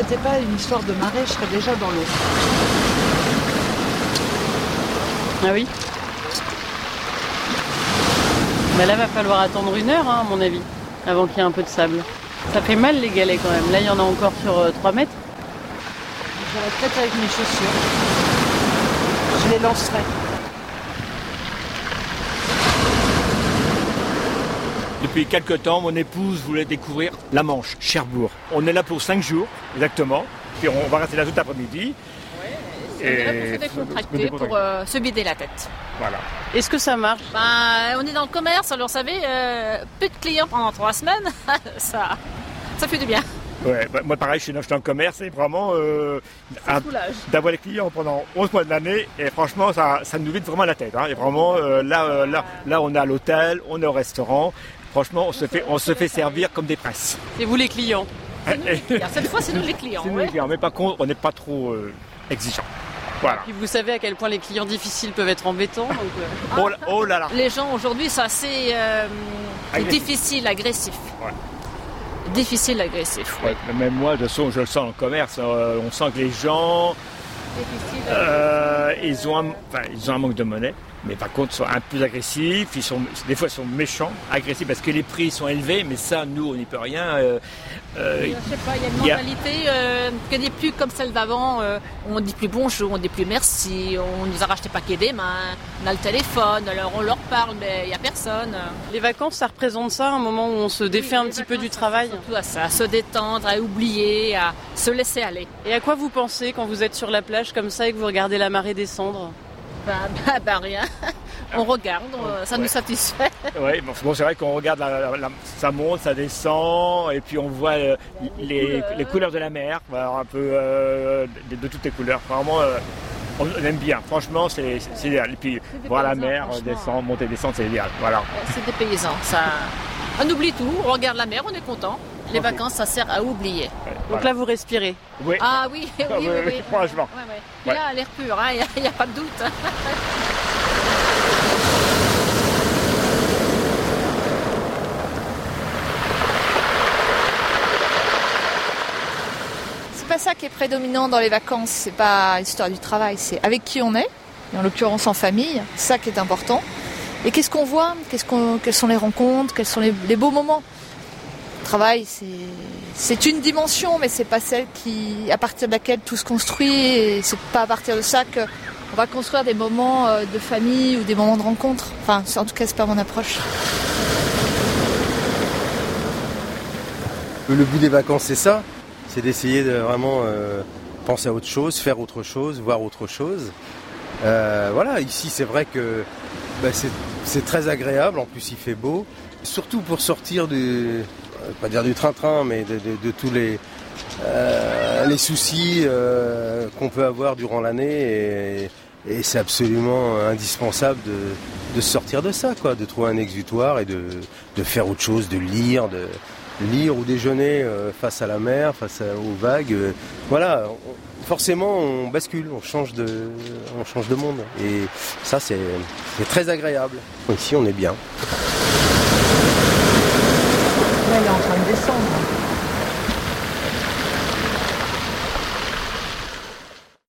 c'était pas une histoire de marée, je serais déjà dans l'eau. Ah oui. Bah là, va falloir attendre 1 heure, hein, à mon avis, avant qu'il y ait un peu de sable. Ça fait mal les galets quand même. Là, il y en a encore sur 3 mètres. J'irai peut-être avec mes chaussures. Je les lancerai. Depuis quelques temps, mon épouse voulait découvrir la Manche, Cherbourg. On est là pour 5 jours, exactement. Puis on va rester là tout l'après-midi. Et pour se décontracter, pour se vider la tête. Voilà. Est-ce que ça marche? On est dans le commerce, alors vous savez, peu de clients pendant 3 semaines, ça fait du bien. Ouais, bah, moi pareil, je suis dans le commerce et vraiment d'avoir les clients pendant 11 mois de l'année et franchement ça nous vide vraiment la tête. Hein. Et vraiment là on est à l'hôtel, on est au restaurant. Franchement on se fait servir comme des princes. C'est vous les clients? Cette fois c'est nous les clients. C'est nous les clients, mais par contre on n'est pas trop exigeants. Voilà. Et puis vous savez à quel point les clients difficiles peuvent être embêtants. Donc, oh là là. Les gens aujourd'hui sont assez difficiles, agressifs. Ouais. Difficile, agressif. Ouais, même moi, je le sens dans le commerce. On sent que les gens, ils ont un manque de monnaie, mais par contre, ils sont un peu plus agressifs. Des fois, ils sont méchants, agressifs parce que les prix sont élevés, mais ça, nous, on n'y peut rien. Je sais pas, il y a une mentalité qui n'est plus comme celle d'avant. On dit plus bonjour, on dit plus merci. On nous a racheté paquet des mains. On a le téléphone, alors on leur parle, mais il n'y a personne. Les vacances, ça représente ça, un moment où on se défait un petit peu du travail? Surtout à ça, à se détendre, à oublier, à se laisser aller. Et à quoi vous pensez quand vous êtes sur la plage comme ça et que vous regardez la marée descendre? Rien. On regarde, ça nous satisfait. Oui, bon, c'est vrai qu'on regarde, ça monte, ça descend, et puis on voit les couleurs de la mer, alors un peu de toutes les couleurs. Vraiment, on aime bien. Franchement, c'est idéal. Et puis voir la mer, descendre, monter, descendre, c'est idéal. Voilà. C'est des paysans. On oublie tout, on regarde la mer, on est content. Les vacances, ça sert à oublier. Ouais, donc là, vous respirez. Oui. Ah oui, oui. Franchement. Ouais. Là, l'air pur, il n'y a pas de doute. C'est pas ça qui est prédominant dans les vacances, c'est pas l'histoire du travail, c'est avec qui on est, et en l'occurrence en famille, c'est ça qui est important. Et qu'est-ce qu'on voit, quelles sont les rencontres, quels sont les beaux moments. Le travail, c'est une dimension, mais c'est pas celle à partir de laquelle tout se construit, et c'est pas à partir de ça qu'on va construire des moments de famille ou des moments de rencontre. Enfin, en tout cas, c'est pas mon approche. Le but des vacances, c'est ça, c'est d'essayer de vraiment penser à autre chose, faire autre chose, voir autre chose. Voilà, ici, c'est vrai que c'est très agréable, en plus il fait beau, surtout pour sortir pas dire du train-train, mais de tous les soucis qu'on peut avoir durant l'année et c'est absolument indispensable de sortir de ça, quoi, de trouver un exutoire et de faire autre chose, de lire ou déjeuner face à la mer, face aux vagues. Voilà, forcément on bascule, on change de monde et ça c'est très agréable. Ici on est bien. Là, il est en train de descendre.